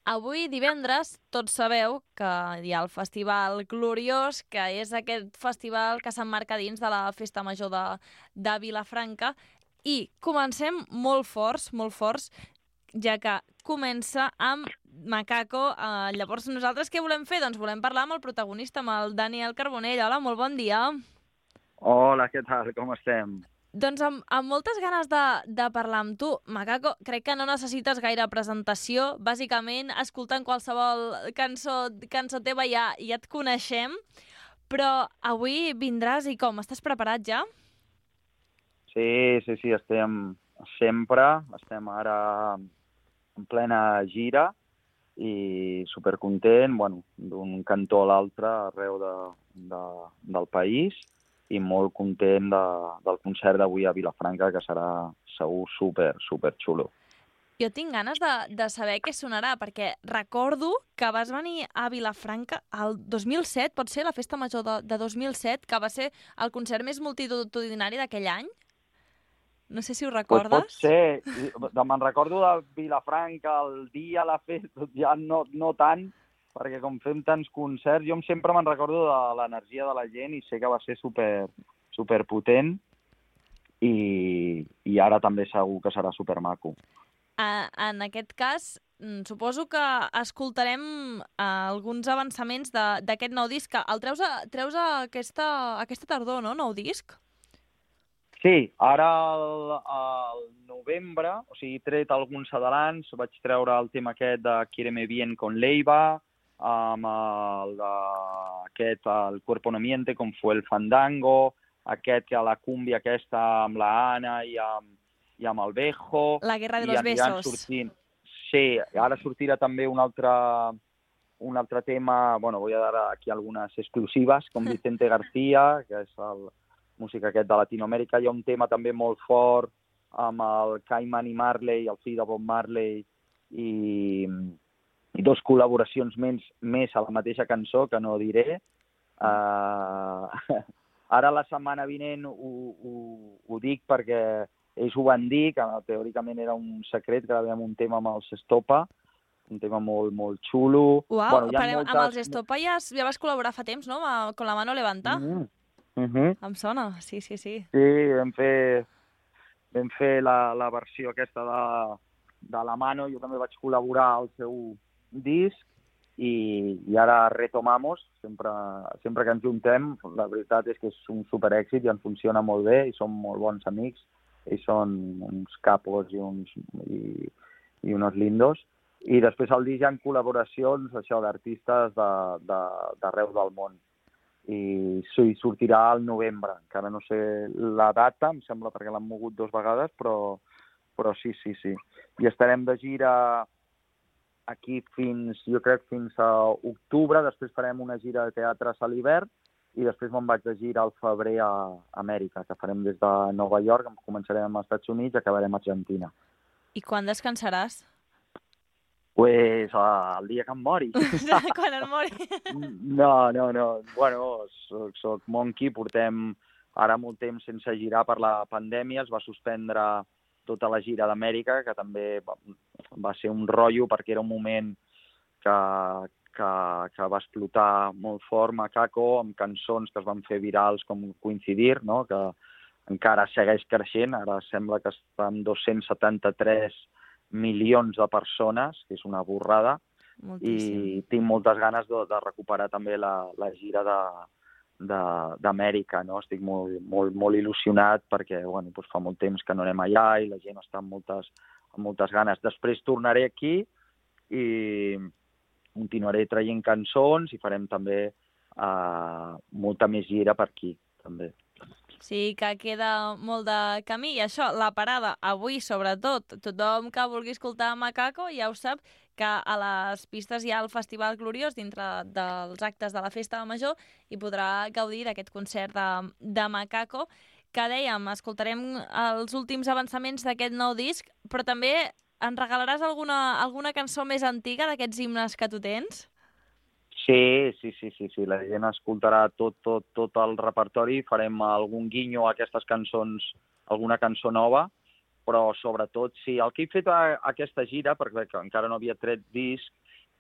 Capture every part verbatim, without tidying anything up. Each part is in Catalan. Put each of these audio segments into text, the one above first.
Avui divendres tots sabeu que hi ha el Festival Gloriós, que és aquest festival que s'emmarca dins de la Festa Major de, de Vilafranca, i comencem molt forts, molt forts, ja que comença amb Macaco. Eh, llavors nosaltres què volem fer? Doncs volem parlar amb el protagonista, amb el Daniel Carbonell. Hola, molt bon dia. Hola, què tal? Com estem? Doncs amb, amb moltes ganes de, de parlar amb tu. Macaco, crec que no necessites gaire presentació. Bàsicament, escoltant qualsevol cançó, cançó teva ja, ja et coneixem. Però avui vindràs i com? Estàs preparat ja? Sí, sí, sí, estem sempre, estem ara en plena gira i supercontent, bueno, d'un cantó a l'altre arreu de, de, del país, i molt content de, del concert d'avui a Vilafranca, que serà segur super, super xulo. Jo tinc ganes de, de saber què sonarà, perquè recordo que vas venir a Vilafranca el dos mil set, pot ser la Festa Major de, de dos mil set, que va ser el concert més multitudinari d'aquell any? No sé si ho Pues pot recordes. ser, me'n recordo de Vilafranca, el dia, la festa, ja no, no tant, perquè com fem tants concerts, jo sempre me'n recordo de l'energia de la gent i sé que va ser super, super potent i, i ara també segur que serà super maco. Uh, en aquest cas, mm, suposo que escoltarem uh, alguns avançaments d'aquest nou disc. Que el treus, a, treus a aquesta, aquesta tardor, no? Nou disc? Sí, ara al, al novembre, o sigui, he tret alguns adelants, vaig treure el tema aquest de Quiereme Bien con Leiva, amb el de, aquest, el Cuerpo no Miente, com fue el Fandango, aquest que a la cúmbia aquesta amb la Anna i amb, i amb el Bejo. La Guerra de i los aniran Besos. Sortint. Sí, ara sortirà també un altre, un altre tema, bueno, voy a dar aquí algunes exclusives, com Vicente García, que és el música aquest de Latinoamèrica. Hi ha un tema també molt fort amb el Cayman i Marley, el fill de Bob Marley, i, i dos col·laboracions més, més a la mateixa cançó, que no diré. Uh, ara la setmana vinent ho, ho, ho dic perquè ells ho van dir, que teòricament era un secret, que gravem un tema amb els Estopa, un tema molt, molt xulo. Uau, Bueno, hi ha moltes... moltes... amb els Estopa ja, ja vas col·laborar fa temps, no? Con la mano levanta. Mm-hmm. Mm-hmm. Em sona, sí, sí, sí. Sí, vam fer, vam fer la, la versió aquesta de, de la Mano. Jo també vaig col·laborar al seu disc i, i ara retomamos, sempre, sempre que ens juntem. La veritat és que és un superèxit i ens funciona molt bé i som molt bons amics. Ells són uns capos i, uns, i, i unos lindos. I després al disc hi ha col·laboracions això d'artistes d'arreu de, del món. I sí, sortirà al novembre. Encara no sé la data, em sembla, perquè l'han mogut dues vegades, però, però sí, sí, sí. I estarem de gira aquí fins, jo crec, fins a octubre. Després farem una gira de teatres a l'hivern i després me'n vaig de gira al febrer a Amèrica, que farem des de Nova York, començarem als Estats Units i acabarem a Argentina. I quan descansaràs? Pues uh, el dia que em mori. Quan em mori. No, no, no. Bueno, soc, soc Monkey, portem ara molt temps sense girar per la pandèmia, es va suspendre tota la gira d'Amèrica, que també va, va ser un rotllo perquè era un moment que, que, que va explotar molt fort Macaco, amb cançons que es van fer virals com Coincidir, no? Que encara segueix creixent, ara sembla que està en dos-cents setanta-tres milions de persones, que és una borrada. Moltíssim. I tinc moltes ganes de, de recuperar també la, la gira d'Amèrica, no? Estic molt, molt, molt il·lusionat perquè bueno, doncs fa molt temps que no anem allà i la gent està amb moltes, amb moltes ganes. Després tornaré aquí i continuaré traient cançons i farem també uh, molta més gira per aquí, també. Sí, que queda molt de camí. I això, la parada, avui sobretot, tothom que vulgui escoltar Macaco ja ho sap, que a les pistes hi ha el Festival Gloriós dintre dels actes de la Festa Major i podrà gaudir d'aquest concert de, de Macaco, que dèiem, escoltarem els últims avançaments d'aquest nou disc, però també ens regalaràs alguna, alguna cançó més antiga d'aquests himnes que tu tens? Sí, sí, sí, sí, sí. La gent escoltarà tot, tot, tot el repertori, farem algun guinyo a aquestes cançons, alguna cançó nova, però sobretot, sí, el que he fet a aquesta gira, perquè encara no havia tret disc,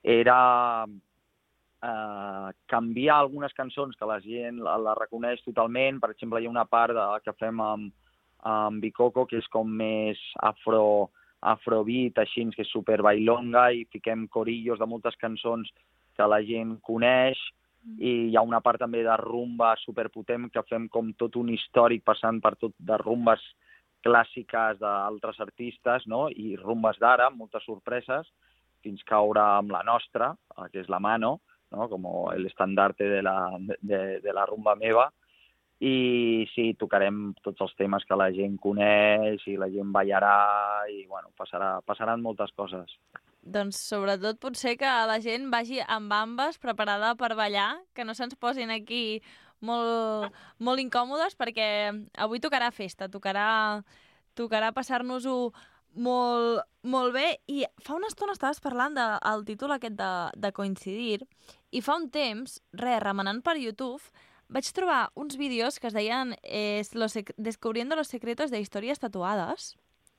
era eh, canviar algunes cançons que la gent la, la reconeix totalment. Per exemple, hi ha una part de, que fem amb, amb Bikoko que és com més afro, afrobeat, així, que és super bailonga, i fiquem corillos de moltes cançons que la gent coneix, i hi ha una part també de rumba superpotent que fem com tot un històric passant per tot de rumbes clàssiques d'altres artistes, no? I rumbes d'ara, moltes sorpreses, fins caure amb la nostra, que és la Mano, ¿no? Como el estandarte de la, de, de la rumba meva. I sí, tocarem tots els temes que la gent coneix i la gent ballarà i, bueno, passarà, passaran moltes coses. Doncs sobretot potser que la gent vagi amb ambes preparada per ballar, que no se'ns posin aquí molt, molt incòmodes, perquè avui tocarà festa, tocarà, tocarà passar-nos-ho molt, molt bé. I fa una estona estaves parlant del de, títol aquest de, de Coincidir, i fa un temps, res, remenant per YouTube, vaig trobar uns vídeos que es deien eh, los Descubriendo los secretos de historias tatuades.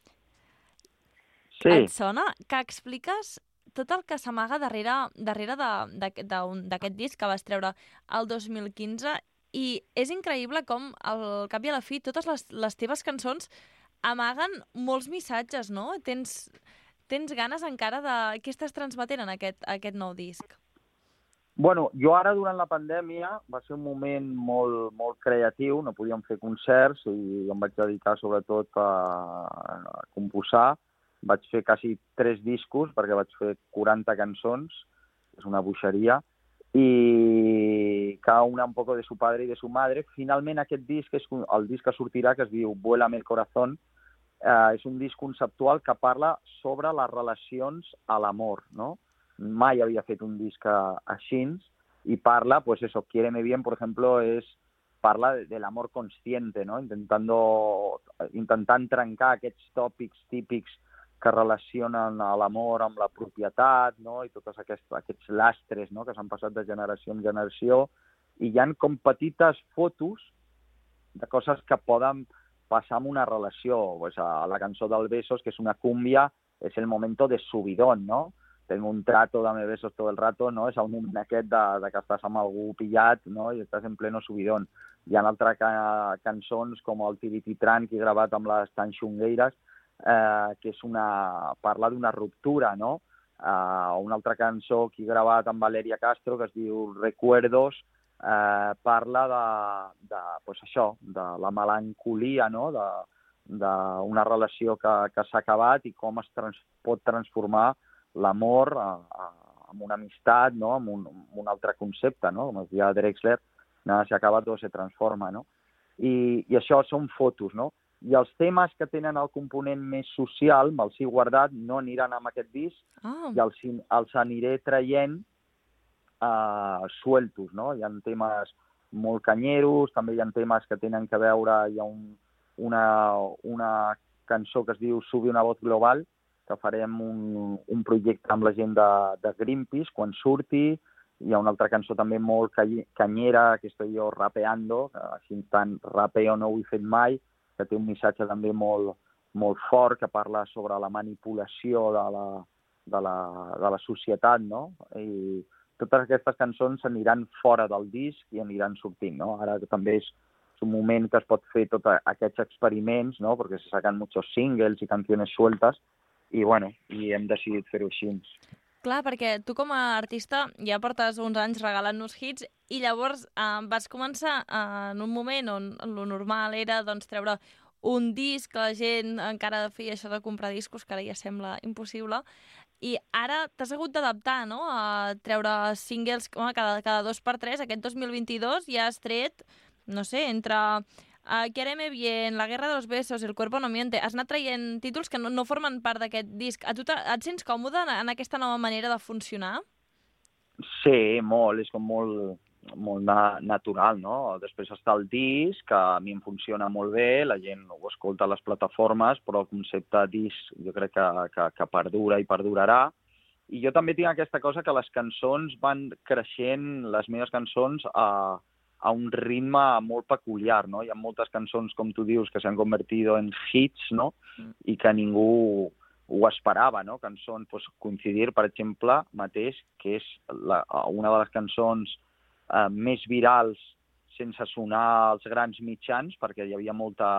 Sí. Et sona? Que expliques tot el que s'amaga darrere, darrere d'aquest disc que vas treure el dos mil quinze, i és increïble com, al cap i a la fi, totes les, les teves cançons amaguen molts missatges, no? Tens, tens ganes encara de... Què estàs transmetent en aquest, aquest nou disc? Bueno, jo ara, durant la pandèmia, va ser un moment molt, molt creatiu, no podíem fer concerts i em vaig dedicar sobretot a, a composar. Vaig fer quasi tres discos, perquè vaig fer quaranta cançons, és una boixeria, i cada una un poco de su padre y de su madre. Finalment aquest disc, és el disc que sortirà, que es diu Vuélame el corazón, eh, és un disc conceptual que parla sobre les relacions a l'amor, no? Mai havia fet un disc així, y parla, pues eso, Quiéreme bien, por ejemplo, es parla del amor consciente, ¿no? Intentando, intentant trencar aquests tòpics típics que relacionen l'amor amb la propietat, no? I tots aquests, aquests lastres, no? Que s'han passat de generació en generació, i hi ha com petites fotos de coses que poden passar en una relació. Pues a la cançó del Besos, que és una cúmbia, és el momento de subidón, no? Tengo un trato, dame besos todo el rato, no? És el moment aquest de, de que estàs amb algú pillat, no? I estàs en pleno subidón. Hi ha altres ca cançons com el Tirititran, que he gravat amb les Tanxungueires, eh, que és una... parla d'una ruptura, no? Eh, una altra cançó que he gravat amb Valeria Castro, que es diu Recuerdos, eh, parla de, de, pues això, de la melancolia, no? De, d'una relació que, que s'ha acabat i com es trans pot transformar l'amor amb una amistat, no? Amb, un, amb un altre concepte, no? Com es deia Drexler, nada se acaba, todo se transforma, no? I, i això són fotos, no? I els temes que tenen el component més social, me'ls he guardat, no aniran amb aquest disc, oh. I els, els aniré traient uh, sueltos, no? Hi ha temes molt canyeros, també hi ha temes que tenen que veure, hi ha un, una, una cançó que es diu Sube una voz global, que farem un, un projecte amb la gent de, de Greenpeace quan surti. Hi ha una altra cançó també molt canyera, que estoy jo rapeando, que així tant rapeo no ho he fet mai, que té un missatge també molt, molt fort, que parla sobre la manipulació de la, de la, de la societat, no? I totes aquestes cançons aniran fora del disc i aniran sortint, no? Ara també és un moment que es pot fer tots aquests experiments, no? Perquè se sacan muchos singles i canciones sueltas, i bueno, i hem decidit fer-ho així. Clar, perquè tu com a artista ja portes uns anys regalant-nos hits i llavors eh, vas començar eh, en un moment on el normal era doncs, treure un disc, que la gent encara feia això de comprar discos, que ara ja sembla impossible, i ara t'has hagut d'adaptar, no?, a treure singles home, cada, cada dos per tres. Aquest dos mil vint-i-dos ja has tret, no sé, entre... Uh, Quiéreme bien, La guerra de los besos, El cuerpo no miente. Has anat traient títols que no, no formen part d'aquest disc. A tu et sents còmode en, en aquesta nova manera de funcionar? Sí, molt. És com molt, molt na natural, no? Després està el disc, que a mi em funciona molt bé, la gent ho escolta a les plataformes, però el concepte disc jo crec que, que, que perdura i perdurarà. I jo també tinc aquesta cosa que les cançons van creixent, les meves cançons, a... a un ritme molt peculiar, no? Hi ha moltes cançons, com tu dius, que s'han convertit en hits, no? I que ningú, ho esperava, no? Cançons, pues, Coincidir, per exemple, mateix, que és la, una de les cançons eh, més virals sense sonar als grans mitjans, perquè hi havia molta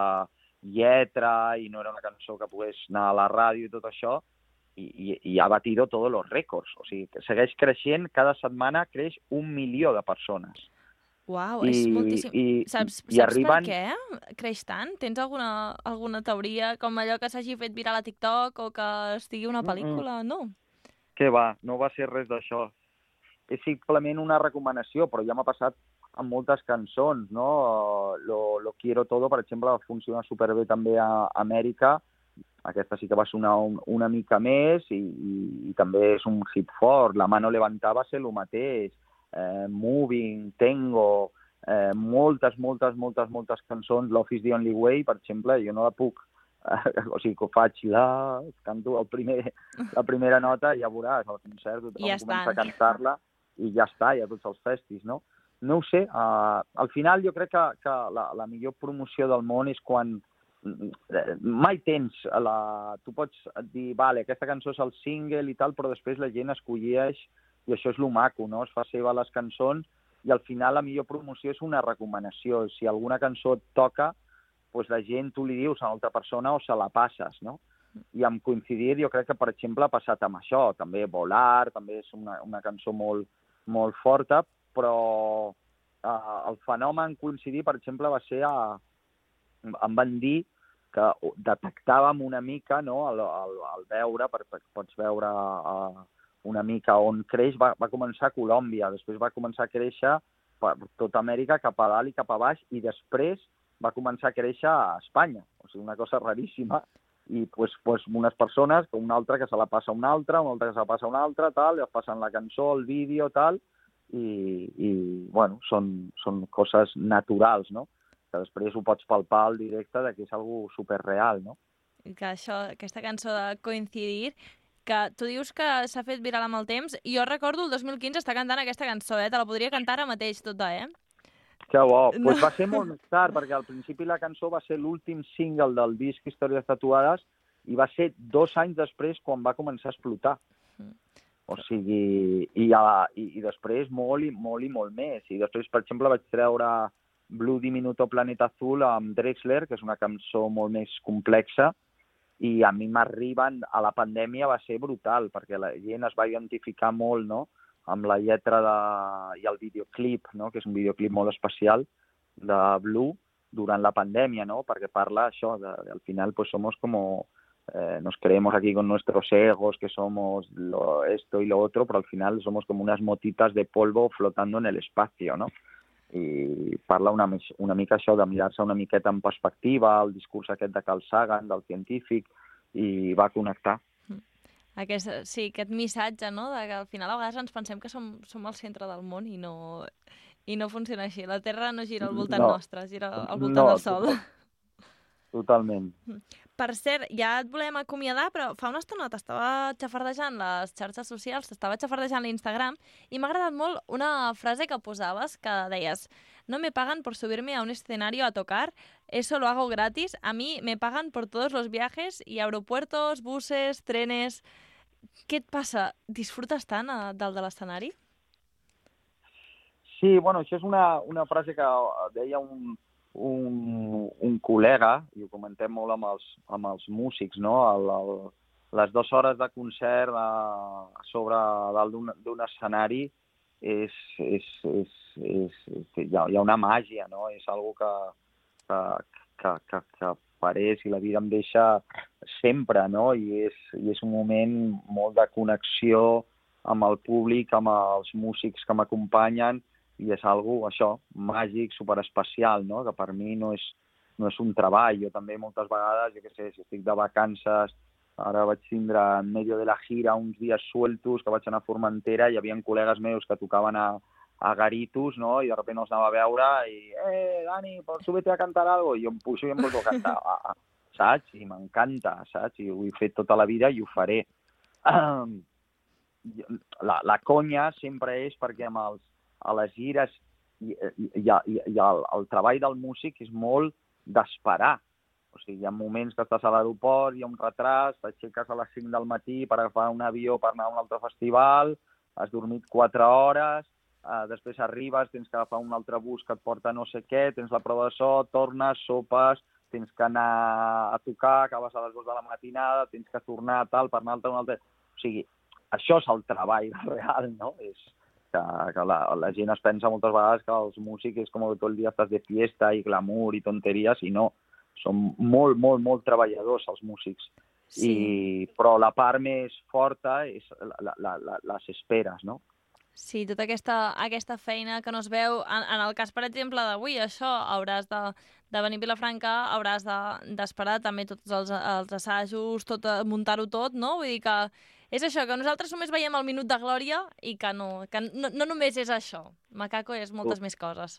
lletra i no era una cançó que pogués anar a la ràdio i tot això, i, i, i ha batido tots els rècords. O sigui, que segueix creixent, cada setmana creix un milió de persones. Uau, I, és moltíssim. I, saps i saps arriben... per què creix tant? Tens alguna, alguna teoria, com allò que s'hagi fet viral a TikTok o que estigui una pel·lícula? Mm -mm. No. Què va, no va ser res d'això. És simplement una recomanació, però ja m'ha passat amb moltes cançons, no? Lo, lo Quiero Todo, per exemple, va funcionar superbé també a Amèrica. Aquesta sí que va sonar un, una mica més i, i, i també és un hit fort. La Mano Levantada va ser el mateix. Eh, Moving, Tengo, eh, moltes, moltes, moltes, moltes cançons. Love is the Only Way, per exemple, jo no la puc... Eh, o sigui, que ho faig, la, canto el primer, la primera nota i ja veuràs, al concert tothom ja comença a cantar-la i ja està, ja tots els festis, no? No ho sé, uh, al final jo crec que, que la, la millor promoció del món és quan mai tens la... Tu pots dir, vale, aquesta cançó és el single i tal, però després la gent escolleix i això és lo maco, no? Es fa seva les cançons i al final la millor promoció és una recomanació. Si alguna cançó et toca, doncs la gent, tu li dius a una altra persona o se la passes, no? I amb Coincidir jo crec que, per exemple, ha passat amb això. També Volar, també és una, una cançó molt, molt forta, però eh, el fenomen Coincidir, per exemple, va ser... A, em van dir que detectàvem una mica, no?, al, al, al veure, perquè pots veure uh, una mica on creix, va, va començar a Colòmbia, després va començar a créixer per tota Amèrica, cap a dalt i cap a baix, i després va començar a créixer a Espanya. O sigui, una cosa raríssima. I pues, pues, unes persones, una altra que se la passa a una altra, una altra que se la passa a una altra, tal, i es passen la cançó, el vídeo, tal, i, i bueno, són, són coses naturals, no?, que després ho pots palpar al directe de que és algo superreal, no? Que això, aquesta cançó de Coincidir, que tu dius que s'ha fet viral amb el temps, i jo recordo el dos mil quinze estar cantant aquesta cançó, eh? Te la podria cantar ara mateix tota, eh? Que bo. No. Pues va ser molt més tard, perquè al principi la cançó va ser l'últim single del disc Històries tatuades i va ser dos anys després quan va començar a explotar. Mm. O sigui, i, a, i, i després molt i molt i molt més. I després, per exemple, vaig treure Blue Diminuto Planeta Azul amb Drexler, que és una cançó molt més complexa, i a mi m'arriben, a la pandèmia va ser brutal, perquè la gent es va identificar molt, no?, amb la lletra de... i el videoclip, no?, que és un videoclip molt especial de Blue durant la pandèmia, no?, perquè parla això, de, de, al final pues somos como, eh, nos creemos aquí con nuestros egos, que somos lo, esto y lo otro, pero al final somos como unas motitas de polvo flotando en el espacio, no?, i parla una, una mica això de mirar-se una miqueta en perspectiva, el discurs aquest de Carl Sagan, del científic, i va connectar. Aquest, sí, aquest missatge, no?, de que al final a vegades ens pensem que som, som el centre del món i no, i no funciona així. La Terra no gira al voltant no, nostre, gira al voltant no, del Sol. Totalment. Per cert, ja et volem acomiadar, però fa una estona t'estava xafardejant les xarxes socials, t'estava xafardejant l'Instagram, i m'ha agradat molt una frase que posaves, que deies: no me pagan por subirme a un escenario a tocar, eso lo hago gratis, a mí me pagan por todos los viajes y aeropuertos, buses, trenes... Què et passa? Disfrutes tant a dalt de l'escenari? Sí, bueno, això és una, una frase que deia un, un, un col·lega, i ho comentem molt amb els, amb els músics, no? El, el, les dues hores de concert a, a sobre dalt d'un escenari és, és, és, és, és, hi, ha, hi ha una màgia, no? És algo que, que, que, que, que pareix i la vida em deixa sempre, no? I és, i és un moment molt de connexió amb el públic, amb els músics que m'acompanyen, i és algo, això, màgic, superespecial, no? Que per mi no és, no és un treball. Jo també moltes vegades, jo què sé, si estic de vacances, ara vaig tindre en medio de la gira uns dies sueltos, que vaig anar a Formentera, i hi havia col·legues meus que tocaven a, a Garitos, no?, i de sobte els anava a veure i «Eh, Dani, pues súbete a cantar algo», i jo em pujo i em poso a cantar, ah, saps? I m'encanta, saps? I ho he fet tota la vida i ho faré. La, la conya sempre és perquè amb els, a les gires i, i, i, i el, el treball del músic és molt d'esperar. O sigui, hi ha moments que estàs a l'aeroport, hi ha un retras, t'aixeques a les cinc del matí per agafar un avió per anar a un altre festival, has dormit quatre hores, eh, després arribes, tens que agafar un altre bus que et porta no sé què, tens la prova de so, tornes, sopes, tens que anar a tocar, acabes a les dues de la matinada, tens que tornar tal per anar a un altre... O sigui, això és el treball real, no? És que, que la, la gent es pensa moltes vegades que els músics és com que tot el dia estàs de fiesta i glamour i tonteries, i no. Són molt, molt, molt treballadors els músics. Sí. I, però la part més forta és la, la, la, les esperes, no? Sí, tota aquesta, aquesta feina que no es veu. En, en el cas, per exemple, d'avui, això, hauràs de, de venir a Vilafranca, hauràs d'esperar de, també tots els, els assajos, tot, muntar-ho tot, no? Vull dir que és això, que nosaltres només veiem el minut de glòria i que no, que no, no només és això. Macaco és moltes uh. més coses.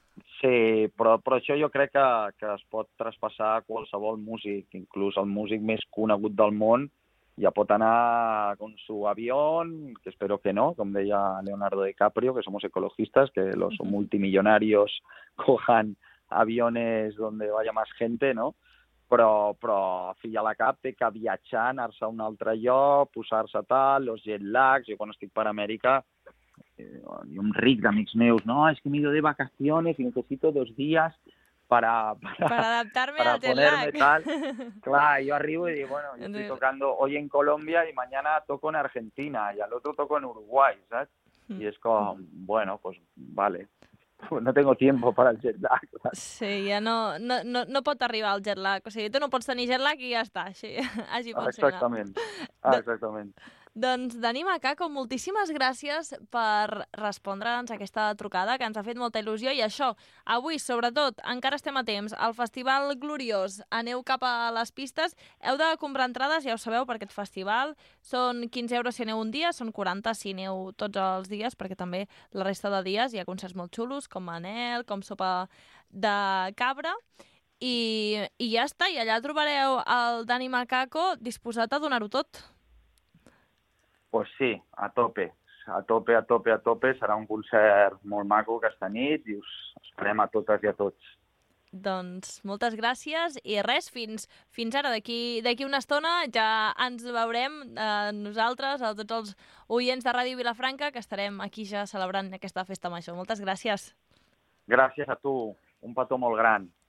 Sí, però, però això jo crec que, que es pot traspassar a qualsevol músic, inclús el músic més conegut del món, ja pot anar con su avión, que espero que no, com deia Leonardo DiCaprio, que somos ecologistas, que los multimillonarios cojan aviones donde vaya más gente, no? Però, però fill a la cap té que viatjar, anar-se a un altre lloc, posar-se tal, los jet lags. Jo quan estic per Amèrica, eh, hi ha un ric d'amics meus, no, es que me he ido de vacaciones y necesito dos días para, para, para adaptarme para al jet ponerme lag. tal. Claro, yo arribo y digo, bueno, yo estoy tocando hoy en Colombia y mañana toco en Argentina y al otro toco en Uruguay, ¿sabes? Y es como, bueno, pues vale. No tengo tiempo para el jet lag. ¿Sabes? Sí, ja no, no, no, no pot arribar al jet lag. O sigui, tu no pots tenir jet lag i ja està. Així, així Ah, funciona. exactament. Ah, exactament. Doncs, Dani Macaco, moltíssimes gràcies per respondre'ns aquesta trucada, que ens ha fet molta il·lusió. I això, avui, sobretot, encara estem a temps. Al Festival Gloriós, aneu cap a les pistes. Heu de comprar entrades, ja ho sabeu, per aquest festival. Són quinze euros si aneu un dia, són quaranta si aneu tots els dies, perquè també la resta de dies hi ha concerts molt xulos, com Manel, com Sopa de Cabra. I, i ja està, i allà trobareu el Dani Macaco disposat a donar-ho tot. Pues sí, a tope, a tope, a tope, a tope. Serà un concert molt maco aquesta nit i us esperem a totes i a tots. Doncs moltes gràcies i res, fins, fins ara. D'aquí d'aquí una estona ja ens veurem eh, nosaltres, a tots els oients de Ràdio Vilafranca, que estarem aquí ja celebrant aquesta festa major. Moltes gràcies. Gràcies a tu. Un petó molt gran.